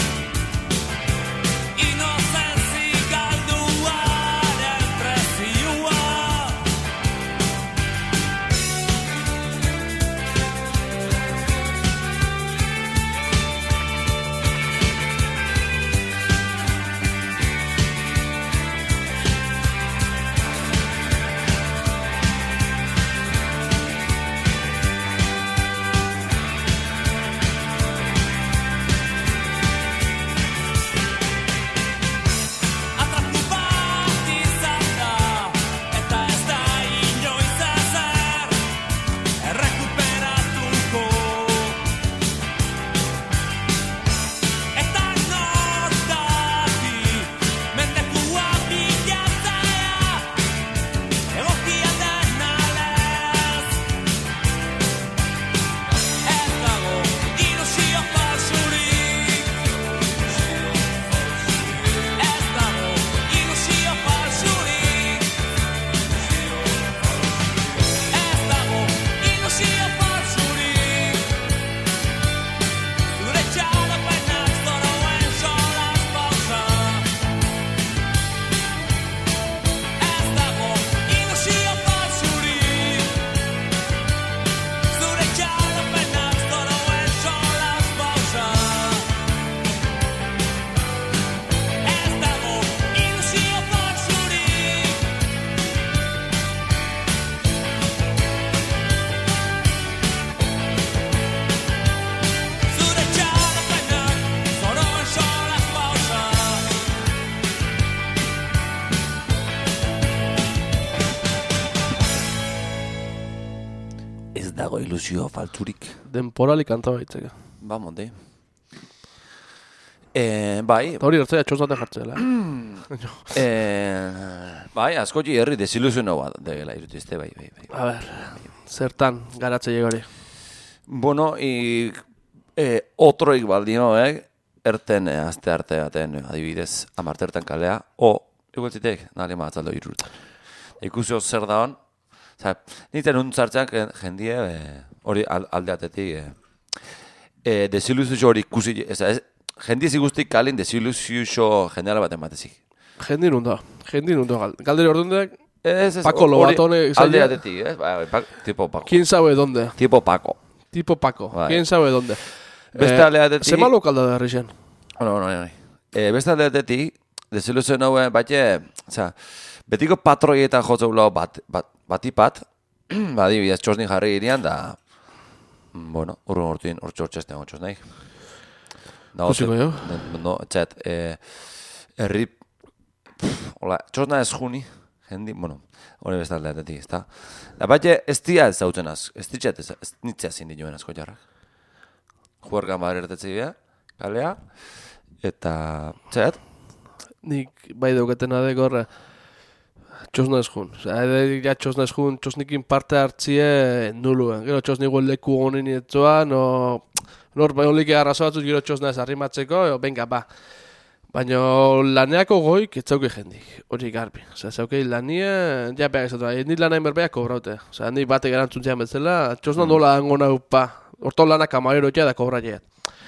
dago ilusio falturik. Denporalik kanta baitzeka. Ba, monte. Bai. Eta hori gertzea txozaten jartzela. Bai, askotxi herri desilusio bat degela irutizte, bai. A ber, zertan garatze hori. Bueno, otroik baldino, erten azte arte baten, adibidez, amartertan kalea, igualtzitek, nali matzaldo irurutan. Ikusio zer da hon, nintzen untzartxan jendie, hori aldeatetik, desilusio hori ikusi, jendiz ikustik kalin desilusio general bat ematezik. Jendin undo. Galderi ordundek, Es Paco Lobatone. Aldeatetik, tipo Paco. ¿Quién sabe dónde? Tipo Paco. Bai. ¿Quién sabe dónde? Beste aldeatetik... Zema lokalda da herrixen? No. Beste aldeatetik, desilusio nauen batxe, betiko patroietan jotzeula batipat, adibidez txosnin jarri girean, da, bueno, hor txortxesten hor txosnaik. Kusiko jo? No, txet, herri, hola, txosna ez juni, jendi, bueno, hori beste aldeatetik, ez da. Da batxe, ez dia ez zautzen ez nitzea zindi joen asko jarrak. Juergan badar ertetzei bea, kalea, eta, txet, Nik bai dauketena dek horre txosna ez jun. Ja txosna ez jun, txosnikin parte hartzie nuluen. Gero txosniguen leku honin etzoa, nor bai holik arrazo batzut gero txosna ez arrimatzeko, venga, ba. Baina laneako goik ez zauke jendik, hori garbi. Zauke lanie, ja behar izatu, nit lanain berbeak kobraute. Ni batek erantzuntzean betzela, txosna nola dango nahu, horto lanak amarerotia da kobrajeat.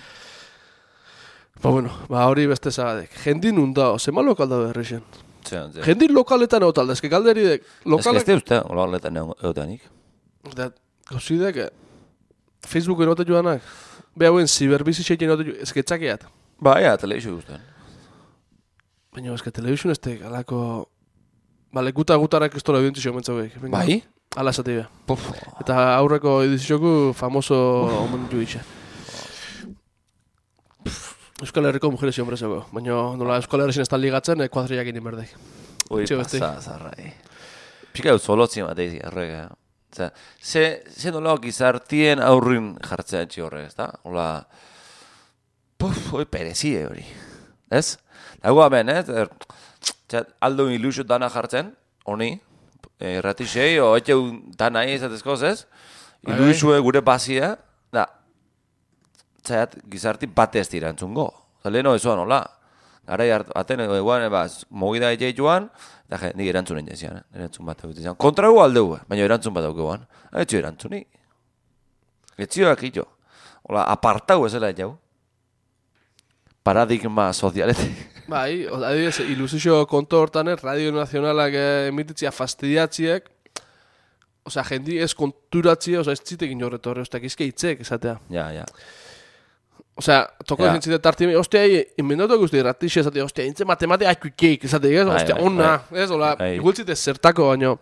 Hori beste zabadek. Jendin undao, zema lokal da berrixen? Jendin lokaletan egotalda, eske galderi dek... Ez que uste lokaletan egotanik. Gauzidek, Facebooken egote joanak, behauen ziberbizitxeiten egote joanak, eske txakeat. Telebizio guztuen. Baina, eske telebizio ez tek, alako... Lekuta gutarak ez tola evidentizio mentzauek. Bai? Ala esate be. Eta aurreko edizioku famoso omen juitxe. Euskal Herriko mujeres y hombres ego. Baina nola Euskal Herrixen ez tal ligatzen, kuadriak inin berdek. Ui, pasa, zarrai. Pika dut zolotzi mateiz, errega. Ze nola gizartien aurrin jartzea etxi horrek, ez da? Hola, hoi perezie hori. Ez? Dago hemen, ez? Aldo ilusio dana jartzen, honi, erratixei, o etxeu dana izatezkoz, ez? Ilusio gure bazia, da, gizarti bate ez dira entzungo. Leheno ezoan, hola. Garai aten eguan, mogida egei joan, eta nik erantzunen jazian, erantzun bat egutezian. Kontra egu aldeu, baina erantzun bat eguan. Etxio erantzuni. Etxioak ito. Hola, apartau ezela jau. Paradigma sozialetik. Bai, adibidez, ilusio konto hortan, Radio Nazionalak emititzia fastidiatziek, osea, jendi ez konturatzia, osea, ez zitekin horretorre, osea, izke hitzek, esatea. Ja. Osea, toko zintzite tartime, ostia, inmendatu guzti, ratixe, esatea, ostia, intze matematea akuikeik, esatea, ostia, onna, ez, hola, igultzite zertako, baino.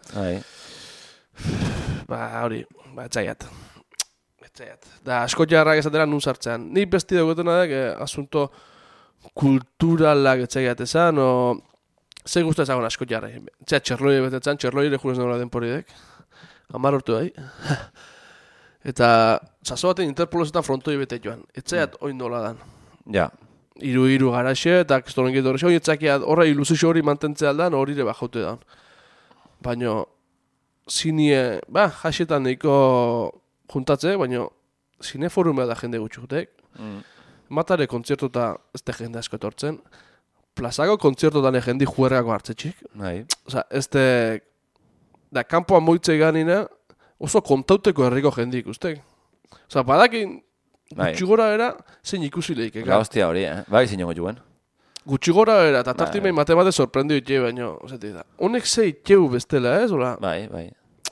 Hori, etxaiat. Da, asko jarrak esatera nun sartzean. Nik besti dagoetena da, asunto kulturalak etxaiat esan, o... Ze guztu ezagun asko jarrak. Txerloi betetzen, txerloi ere jurez nola denporidek. 10 urte bai. Eta, saso baten Interpolosetan frontoi bete joan. Etxaiat oin nola dan. Ja. Iru garaxe, eta kistoren gitu horrexe. Oin etxakiat, horra ilusizio hori mantentzea aldan, hori ere bajaute dan. Baina, zinie, jasetan neiko juntatze, baina, zineforumea da jende gutxutek. Matare kontzertota ez da jende asko etortzen. Plazako kontzertotan jendi juergako hartzetxik. Osa, ez da, kanpoan moitze ganina, oso kontauteko herriko jendik, ustek. Osa, badakin, gutxi gora era, zein ikusi lehik, eka. Hostia hori, bai zein jongo juen. Gutxi gora era, eta tartimei matemate sorprendio itxe, baina, osetik da. Honek zei itxeu bestela, ez, hola? Bai.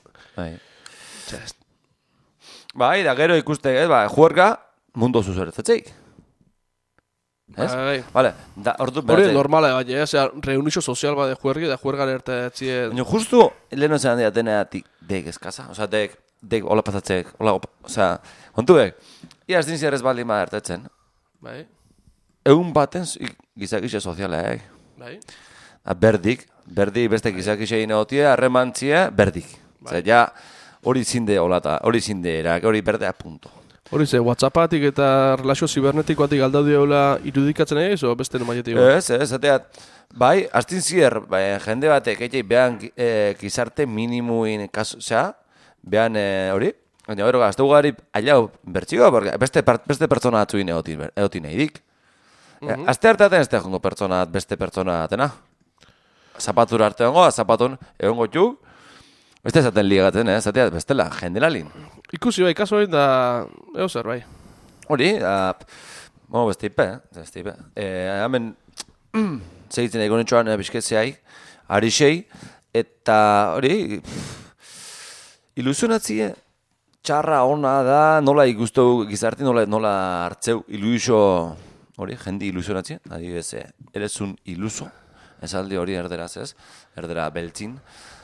Bai, da gero ikuste, juerga, mundu zuzeretzetzeik. Ez? Vale, da, ordu hori normala, bai, reunixo sozial bat de juergi, da juergan ertetzie... Baina justu, leheno zean diateneatik dek eskaza, oza, dek, hola pasatzek, oza, kontuek, iaz din zierrez baldin bat ertetzen. Bai. Egun baten gizakixe soziala, Bai. Berdik beste gizakixe ineotie, harremantzia, berdik. Bai. Ja, hori zinde olata, hori zinde erak, hori berdea punto. Hori ze, WhatsAppatik eta relazio zibernetikoatik aldaude hola irudikatzen egin, o beste nomaietik? Ez, ateat, bai, astin zier, bai, jende batek, eitei, behan gizarte minimuin kasuzea, behan hori, baina hori gaztu gari ailau bertxigo, beste pertsona atzuin egotin egidik. Azte hartaten ez da jongo pertsona, beste pertsona atena. Zapatura arte hongo, zapatun egongo txuk, beste esaten ligatzen, zateat, bestela, jendelalin. Ikusi bai, kaso hori da, zer bai. hori, bestipe. Hemen, segitzen egon entzuan bizketzeai, arixei, eta hori, ilusionatzie, txarra ona da, nola ikustu gizarti, nola hartzeu ilusio, hori, jendi ilusionatzie, adibidez, erezun iluso, esaldi hori erderaz ez, erdera beltzin,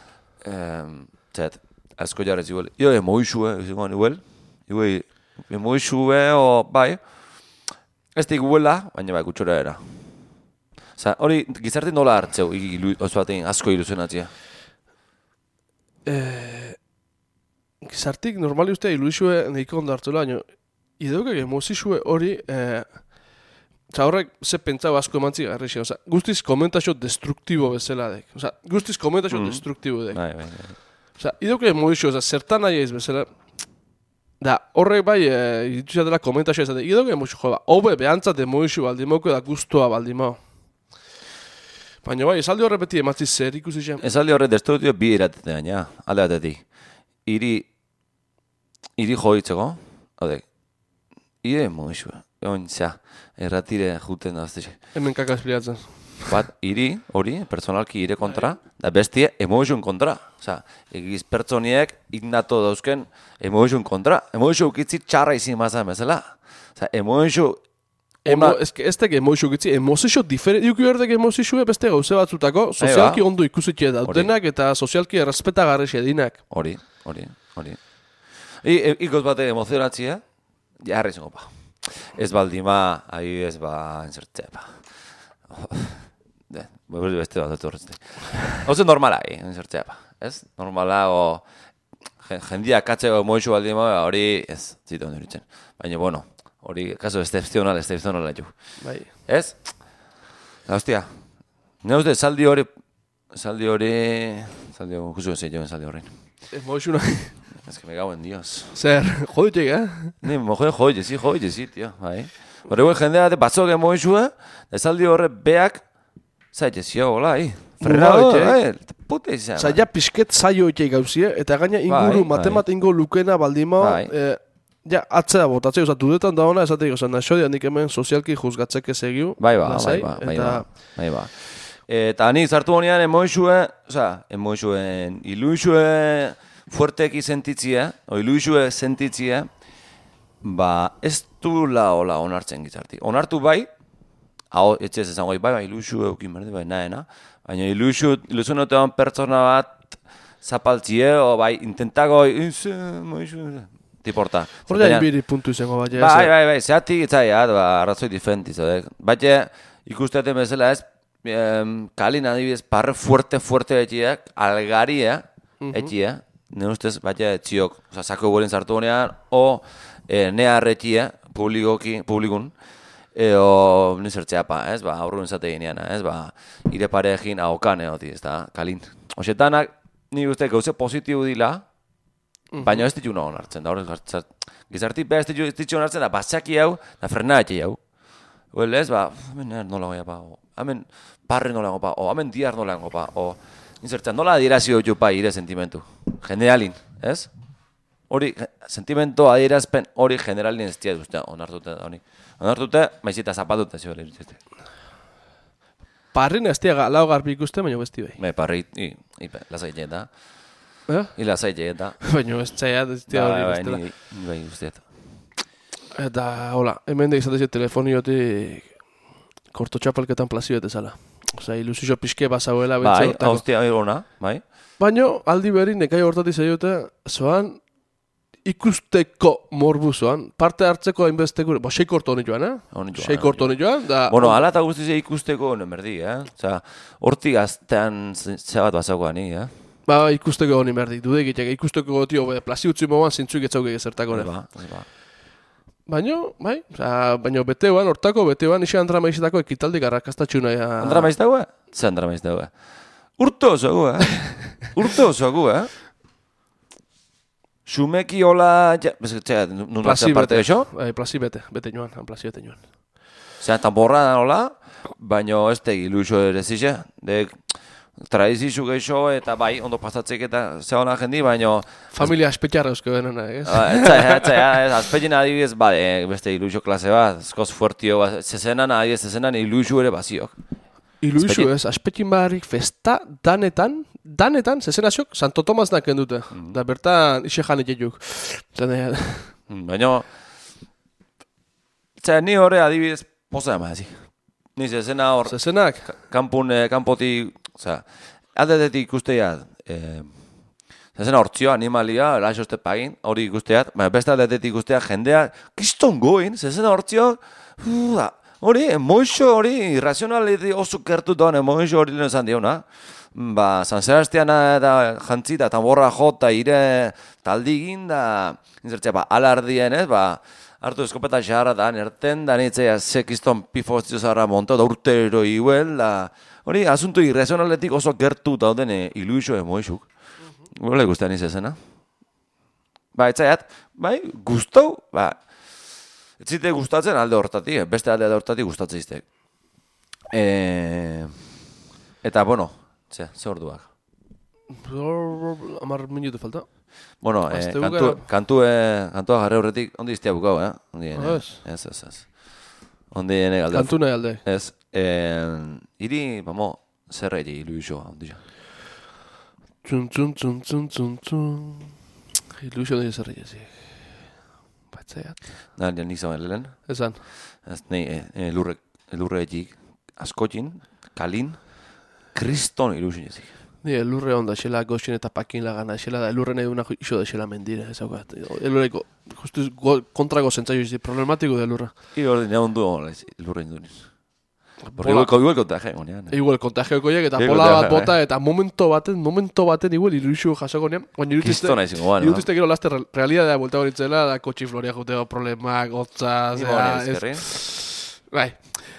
asko jarretzi guel, moixue, moixue, bai, ez da iguela, baina bai, kutxora era. Osa, hori, gizarti nola hartzeu, oso batean, asko ilusionatzea? Gizartik, normali ustea ilusue nahiko ondo hartzula, baina ideukak emozizue hori, horrek ze pentsau asko emantzi garrixen, guztiz komentaxo destruktibo bezala dek. Guztiz komentaxo destruktibo dek. Bai. Ideukak emozizue, zertan nahi ez bezala, da, horrek bai, ituzia dela komentaxo ez, ideukak emozizue, hobe behantzat emozizue baldimoko da guztua baldimo. Baina bai, esaldi horre beti ematzi zer ikusi zen. Esaldi horre destruktio bi eratetan gaina, alde batetik. Iri joitzeko, hau ire emozizue. Ointzea, erratire juten da azte. Hemen kaka espliatzen. Bat, hori, personalki ire kontra, da bestie emozioen kontra. Osa, egiz pertsoniek ignato dauzken emozioen kontra. Emozio ukitzi txarra izin mazan bezala. Osa, emozio... Ez teke emozio ukitzi, emozio diferent... Iuki berdek emozioe beste gauze batzutako, sozialki ondo ikusitxe dautenak eta sozialki errespetagarri dinak. Hori. Ikoz bate emozionatzia, jarri zengo pa. Ez baldima, ahi ez entzertzea, beste bat horretzte. Hauzen normala, entzertzea, ez? Normala, jendia katzeko moixu baldima, hori ez, zitu ondo horitzen. Baina, bueno, hori, kaso, excepcional jo. Bai. Ez? Hostia, nire uste, saldi hori, justu ez egin saldi horrein. Moixu nahi. Es que me cago en Dios. Zer, joitek, Ni, joite, tío. Bai. Horrego jendea batzok emoizue, esaldi horre beak, zaite zio, hola, Frenado, puta izan. Zaila pixket zailo itxei gauzie, eta gaina inguru matematingo lukena baldimo, ja, atzea botatzea, dudetan da hona, esateik, naxo handik hemen sozialki juzgatzeke segiu. Bai ba. Eta ni zartu honean emoizuen iluizue fuerteki sentitzia, o iluizue sentitzia, ez du hola onartzen gizartik. Onartu bai, hau etxez esan goi, bai, iluizue eukin berdi, bai, naena, baina iluizionetan pertsona bat zapaltzie, o bai, intentako, tiporta. Horrean biri puntu izango bai. Bai, zehatik itzai, arrazoi diferentiz, baina ikusteaten bezala ez, kalin adibidez, parre fuerte etxiak, algaria etxia, nire ustez, baina etxiok, sako guren zartu honean, o neharretxia, publikun, o nizertzea ez, aurrun zate ginean, ez, ire parekin ahokan egotik, ez da, kalin. Oxetanak, nire ustez, gauze positibo dila, baina ez ditu nagoen hartzen, da horrek, gizartik beha ez ditu hartzen, da batzaki hau, da frenatxe hau. Huel ez, hemen nola goia hemen parre nola gopa, hemen diar nola gopa, nizertzen, nola adierazio dut ire sentimentu, generalin, ez? Hori, sentimento adierazpen hori generalin ez tia duztea, onartute da honi. Onartute, maizita zapatute zio hori. Parrin ez tia lau garbi ikuste, baina besti bai. Parri, lasai jeta. Lasai jeta. Baina ez txaia, ez tia hori bestela. Bai, guztieta. Eta, hola, hemen da izatezio telefoniotik korto txapelketan plazio betezala. Osa, ilusio pixke bazauela bentsa hortako. Bai, hostia, hona, bai. Baina, aldi berri nekai hortati zaiote, zoan ikusteko morbu zoan, parte hartzeko hainbesteko, seikorto honi joan, Seikorto honi joan, da... Bueno, ala eta guztiz ikusteko honen berdi, Osa, hortik aztean zebat bazakoa ni, ikusteko honi berdi, dudek itxak, ikusteko tio, plazi utzi moan zintzuik etzauke gezertako, Baina beteoan, hortako beteoan, isi Andra Maizitako ekitaldik arrakastatxuna. Andra Maizitagoa? Ze Andra Maizitagoa? Urto osoagu, Xumeki hola... Plazi bete, plazi bete joan, plazi bete joan. Zea, eta borra da hola, baina ez tegi ilusio ere zize. tradizizu geixo eta bai, ondo pasatzek eta zegoena jendi, baino... Familia aspetxarra eusko benena, ez? Azpetxen adibidez, beste ilusio klase bat, eskoz fuertio, zezenan ilusio ere baziok. Ilusio ez, aspetxin barrik festa danetan, zezenazioak Santo Tomas naken dute. Da bertan ise janik egiuk. Baina, ni horre adibidez poza ema ezi. Ni zezena hor... Zezenak? Kanpoti... Aldetetik ikusteia... Zezena hortzio, animalia, laixoste pagin, hori ikusteat. Beste aldetetik ikusteia jendea... Kiston goin, zezena hortzio... Hori, emoixo hori, irrazionaliti oso kertu doan, emoixo hori lehen zan diona. San Sebastiana da jantzita, tamborra jota, ire taldigin da... Inzertzea, alardien ez, hartu eskopeta xarra da, nerten da nitzea sekiston pifostio zarra monta, da urtero iguel, da... Hori, asunto irrazionaletik oso gertu dauden ilusio emoixuk. Gure guztian izazena. Etzaiat, guztau, etzite gustatzen alde hortatik, beste alde hortatik gustatzen iztek. Eta, bueno, ze orduak. 10 minutu falta. Bueno, kantua garre horretik, ondi iztea bukau, Ez. Ondi ene galde. Kantu nahi alde. Ez. Iri, zerra ere ilusio, ondi ja. Txun. Ilusio nahi zerra ere, Batzaiat. Nik zauen lehen. Ezan. Ez, nahi, lurre etik, askotin, kalin, kriston ilusio ezik. Ni elurre onda, xela goxin eta pakin lagana, xela da, elurre nahi duna iso da xela mendire, ez haukat. Elurreko, justuz kontrago zentzaio izi, problematiko da elurra. Hor dine ondu elurre induniz. Igual kontaje, gonean. Igual kontaje goiek eta pola bat bota eta momento baten igual ilusio jasoko nean. Kristona izango ban, irutizte gero laste realidadea buelta horitzela, da kotxi floria juteo problemak, gotzaz, bai.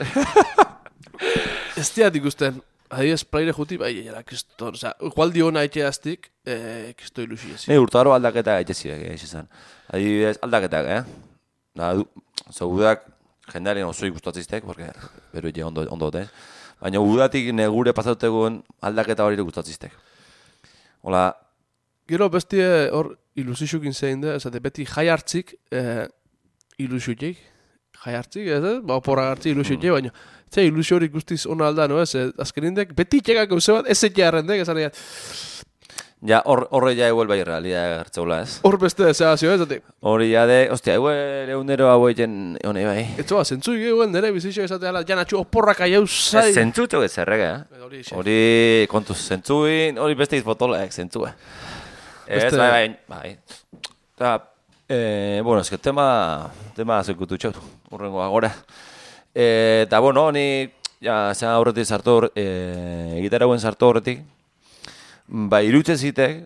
Ez diat ikusten. Adibidez, praire juti, kriston, igualdi hona etxeaztik, kristo ilusio ezi. Urtaro aldaketa etxezirek, izan. Adibidez, aldaketak, udak jendearen oso ikustatziztek, porque bero ite ondo dute. Baina udatik negure pasatutegoen aldaketa hori gustatziztek. Hola. Gero bestie hor ilusiokin zein da, beti jai hartzik ilusioik. Jai hartzik, oporra hartzik ilusioik, baina ze ilusio hori guztiz ona alda, no ez? Azkenindek, beti txekak gauze bat, ez etxearrendek, esan egin. Ja, horre ja eguel bai realidad gertzeula, ez? Hor beste desagazio, ez? Hori ja de, ostia, eguel egunero hau egin hone bai. Etzoa, zentzuik eguel nire bizitxo esatea, janatxu oporrak aiau zai. Zentzutxo ez zerrega, hori kontuz zentzuin, hori beste izbotolaek zentzua. Ez, bai. Eta, bueno, ez que tema zekutu txautu, urrengo agora. Eta, bueno, ni, ja, zean horretik sartu egitarauen sartu horretik, irutzen zitek,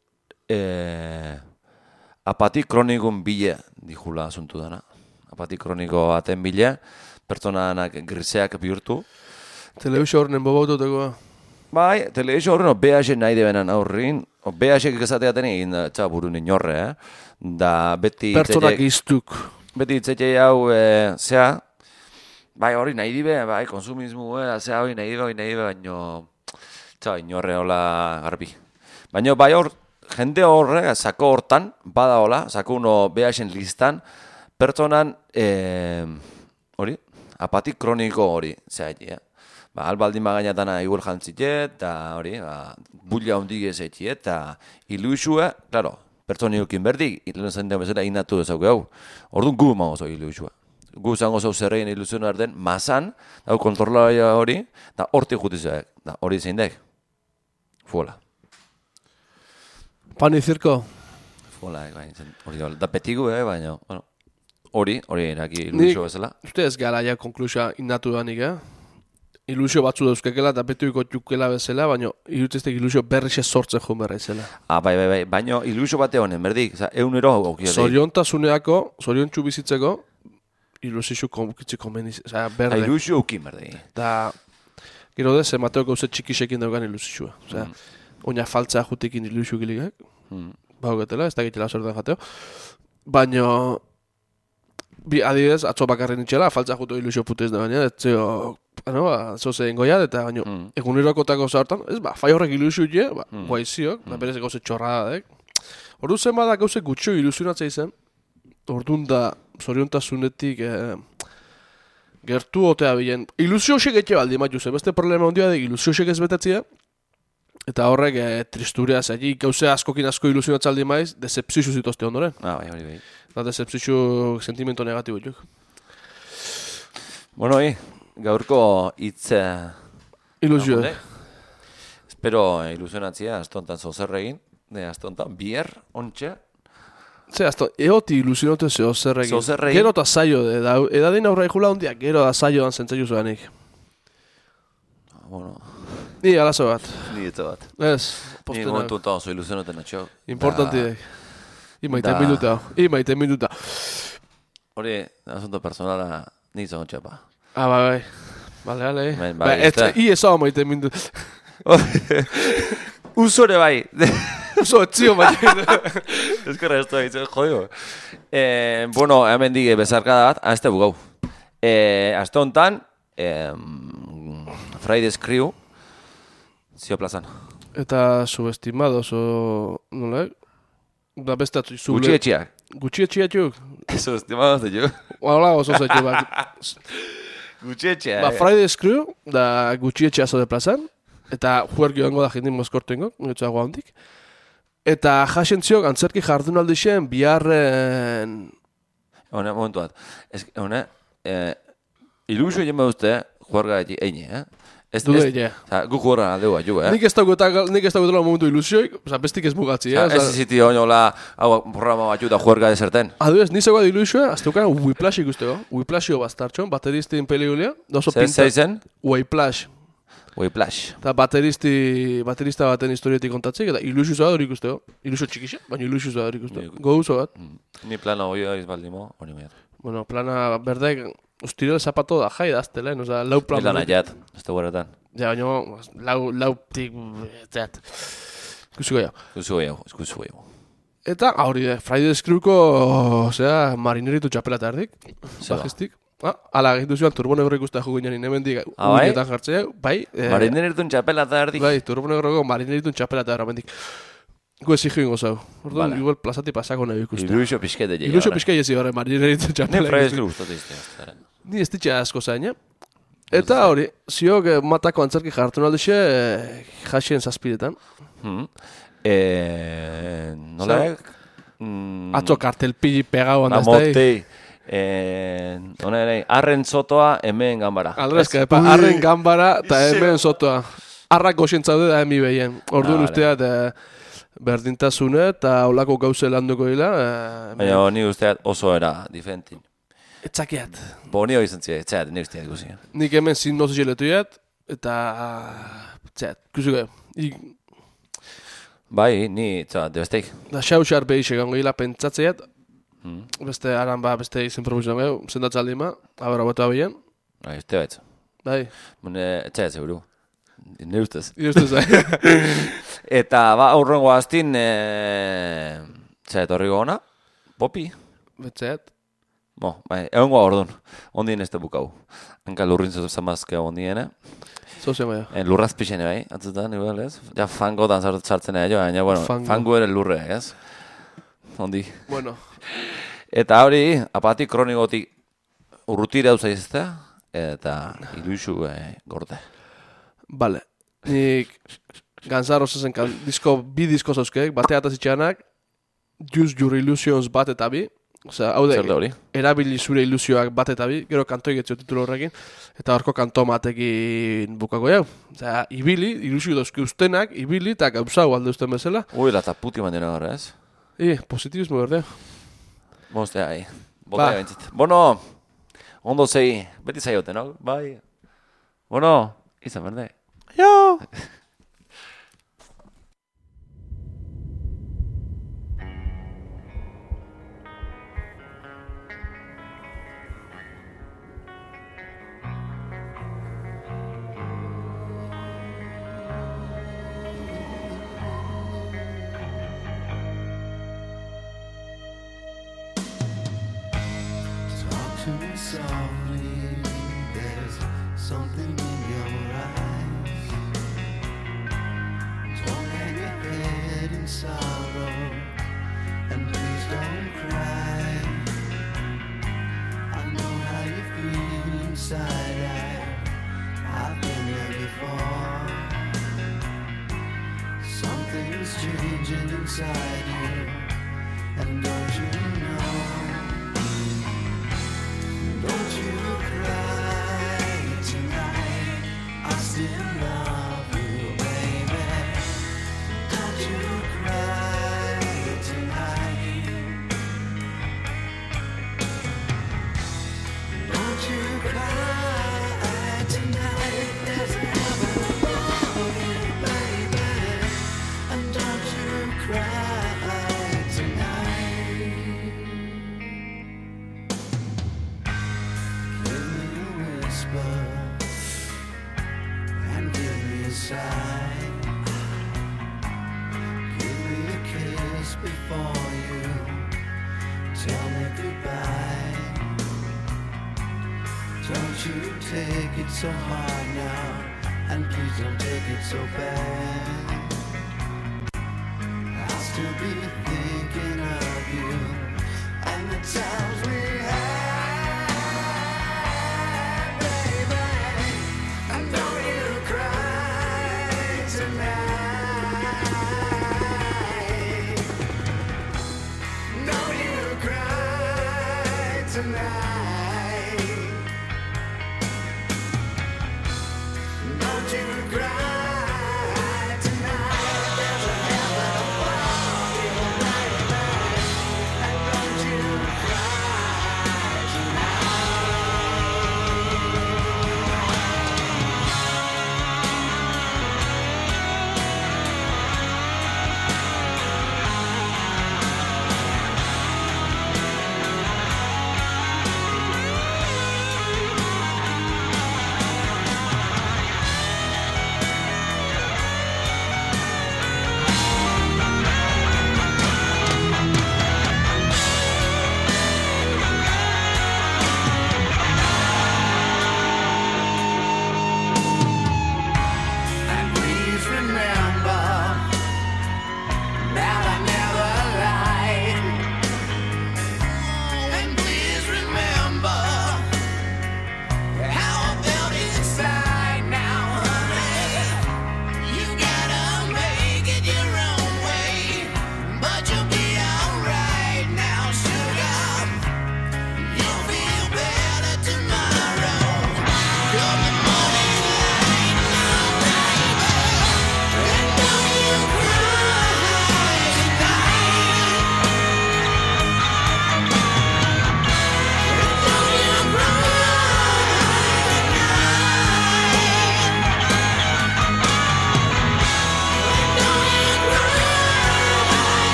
apatik kronikun bile, dijula asuntu dana. Apatik kroniko baten bile, pertsonanak griseak bihurtu. Telebizio horren bobautoteko. Bai, telebizio horren BH nahi debenan aurrin, BH egizateaten egin txaburun inorre, da beti... Pertsonak iztuk. Beti itzetxe hau, zea, bai hori nahi dibe, bai konsumismu, zea hori nahi dibe, baino... Inorre hola garbi. Baina bai hor, jende horre, sako hortan, bada hola, sako uno BH-en listan, pertsonan, hori, apatik kroniko hori, zehati, albaldin magainatana igual jantzitxet, eta hori, bulla hondik ezetxet, eta ilusua, klaro, pertsoniokin berdik, lehen zendean bezala inatu dezauke hau. Orduan gu eman oso ilusua. Gu zango zau zerrein ilusionar den, mazan, hau kontrolaia hori, eta hortik jutizak, hori zein dek. Fuola. Pan y circo. Fuola, hori da petigu, baina, bueno, hori eraki ilusio bezala. Uste ez gara ja konklusia inatu danik, Ilusio batzu dauzkekela eta betuiko txukela bezala, baina irutiztek ilusio berrixe sortzen joan berra izela. Bai, baina ilusio bate honen, berdik, eunero hau gaukio. Zoriontasuneako, zoriontsu bizitzeko, ilusio konkitziko meniz, berde. Ilusio ukin berdik. Da, gero dez, Mateo gauze txikisekin daugan ilusioa. Oina faltza jutekin ilusio giligak, baugetela, ez da gitela zertan jateo. Baina, adibidez, atzo bakarren itxela, faltza jutu ilusio putez da baina, etzeo zoze ingoiat, eta baino, egunerokotako zaurtan, ez fai horrek ilusio je, guaiziok, berez gauze txorradadek. Ordu zen bada gauze gutxo ilusionatzea izan, ordun da zoriontasunetik gertu otea bilen. Ilusio hosek etxe baldi matu zen, beste problema ondia de ilusio hosek ez betatzea, eta horrek tristurea zagi, gauze askokin asko ilusionatzaldi maiz, decepziozu zitozte ondoren. Bai. Da decepziozu sentimento negatibo juk. Bueno, gaurko hitz ilusio. Espero ilusionatzea astontan zozer egin, astontan bier ontxe. Eoti ilusionote zozer egin. Gero eta zailo, edadin aurra ikula ondia, gero da zailo dan zentzaiu zuanik. Bueno. Ni alazo bat. Ni eto bat. Ez. Ni momentu eta oso ilusionote natxo. Importanti. Imaiten minuta. Hori, asunto personala, ni izan txapa. Bai. Vale. Bai, eso maite mindu. Usore bai. Uso etzio maite. Eskerra esto ditzen, jodio. Bueno, hemen dige bezarkada bat, azte bugau. Azte hontan, Friday's Crew, zio plazan. Eta subestimados o... Nola? Da bestatu zule... Gutxietxiak. Gutxietxiak juk? Subestimados de juk. Hala, oso zaitu bat. Gutxietxea. Friday's Crew, da gutxietxea zo de plazan. Eta juergio hango da jendin mozkortu ingo, ngetxoago handik. Eta jasentziok antzerki jardun aldixen biharren... Hone, momentu bat. Hone, ilusio jeme uste, juerga egin, Dude, ja. Gu juergan aldeu bat, Nik ez dagoetela momentu ilusioik, bestik ez bugatzi, Ez ziti honola, hau programa bat da juerga deserten. Aduez, nizagoa da ilusioa, azteukan Whiplash ikusteko. Whiplashio bastartxon, bateristin peligulia. Zeizen? Whiplash. Eta baterista baten historietik kontatzik, eta ilusio zoa dut ikusteko. Ilusio txikixa, baina ilusio zoa dut ikusteko. Gozo bat. Ni plana hori izbaldimo, hori meiat. Bueno, plana berdek, ustiro el zapato da jai daztela, lau plan... Plana jat, ez da guaretan. Ja, baina, lau tik... Zet. Ikusi goiago. Eta, hori de, Friday's Crewko, marineritu txapelata erdik, bajistik. Ala, egitu zioan turbonegro ikusta jugu ginen hemendik unietan jartzea, bai. Marineritun txapelata erdik. Bai, turbonegroko marineritun txapelata eramendik. Gu ez hijo ingo zau. Orduan, igual plazati pasako nahi ikusta. Ilusio pixkete llegar. Ilusio pixkete jezi horre marineritun txapelata. Ne Friday's Crew guztate izte. Ni ez ditxe asko zaina. Eta hori, ziok matako antzerki jartu naldixe jasien zazpiretan. Nolak? Atzo kartelpili pegau handaztai. Arren zotoa hemen gambara. Aldrezka, arren gambara eta hemen zotoa. Arrak goxientzaude da hemi behien. Orduan usteat berdintasune eta olako gauze landuko dila. Baina ni usteat oso era diferentin. Etzakiat. Bo, ni hori zentzia, etxeat, ni usteat ikusi. Nik hemen zin nozu jeletuiat eta... Etxeat, ikusi Bai, ni, debesteik. Da xauxar behixe gango gila pentsatzeat. Beste aran beste izen profesional gau, zendatzaldi ma, abera botu abien. Bai, uste baitz. Bai. Mune, etxea zeguru. Nire ustez. Eta, aurrengo aztin, etorri gona, popi. Betxeat. Bai, egongo orduan, ondien ez da bukau. Hanka lurrin zamazkea ondiene. Zozien bai. Lurraz pixene bai, atzutan, igual ez? Ja, fango dan sartzen jo, baina, bueno, fango ere lurre, ez? Ondi. Bueno. Eta hori, apati kronikotik urrutire hau zaizeztea, eta iluizu gorde. Bale. Nik ganzarro zezen bi disko zauzkeek, batea eta zitxanak, Use Your Illusions bat eta bi. Osea, hau de, erabili zure ilusioak bat eta bi, gero kantoi getzio titulo horrekin, eta horko kanto matekin bukako jau. Osea, ibili, ilusio dauzki ustenak, ibili, eta gauzau alde usten bezala. Eta puti manera gara, ez? Positibismo berde. Mostea, Bota bentzit. Bueno, ondo zei, beti zaiote, no? Bai. Bueno, izan berde. Jo! Softly, there's something in your eyes. Don't hang your head in sorrow, and please don't cry. I know how you feel inside. I've been there before. Something's changing inside you, and don't you know? Don't you cry tonight, I still love you, baby. Don't you cry tonight. Don't you cry tonight, there's heaven above you, baby. And don't you cry tonight. Give me a whisper and give me a sigh. Give me a kiss before you tell me goodbye. Don't you take it so hard now, and please don't take it so bad. I'll still be thinking of you and the times we had, baby. And don't you cry tonight. Don't you cry tonight.